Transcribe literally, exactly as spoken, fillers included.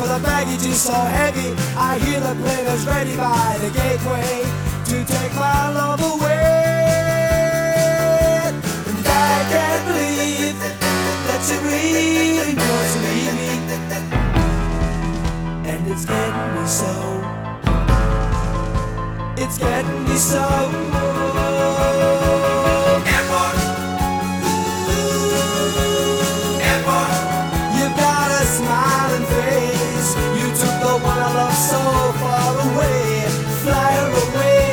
for the baggage is so heavy. I hear the players ready by the gateway to take my love away. And I can't believe that you really want to leave me. And it's getting me so, it's getting me so.